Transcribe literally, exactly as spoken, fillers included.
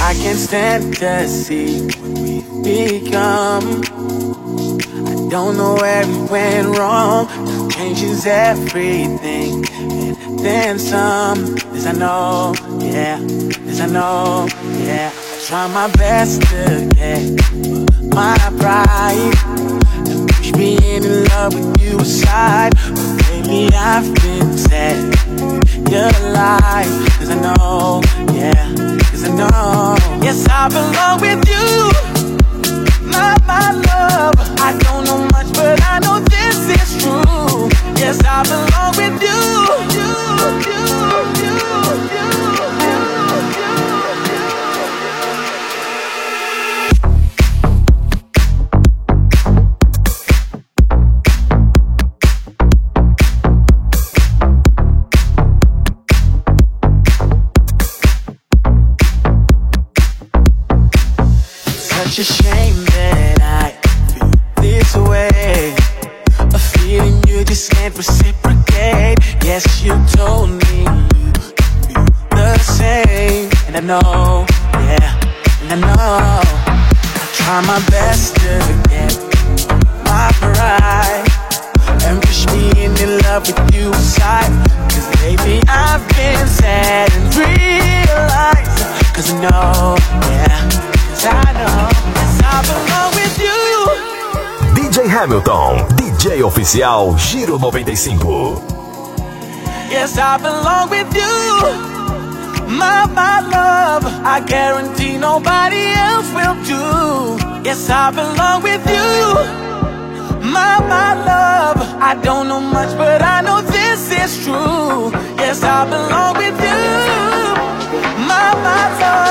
I can't stand to see what we've become. I don't know where we went wrong. Changes everything, and then some. This I know, yeah. This I know, yeah. I try my best to get my pride and push me in love with you aside. But lately I've been sad. You're alive, cause I know, yeah. Cause I know, yes, I belong with you. My, my love, I don't know much, but I know this is true. Yes, I belong with you. You, you, you, you, you, Such a shame that I feel this way. A feeling you just can't reciprocate. Yes, you told me you feel the same. And I know, yeah, and I know. I try my best to forget my pride and push me into love with you aside. Cause lately I've been sad and realized. Cause I know, yeah. I know, yes, I belong with you. D J Hamilton, D J oficial Giro noventa e cinco. Yes, I belong with you. My, my love, I guarantee nobody else will do. Yes, I belong with you. My, my love, I don't know much, but I know this is true. Yes, I belong with you. My, my love.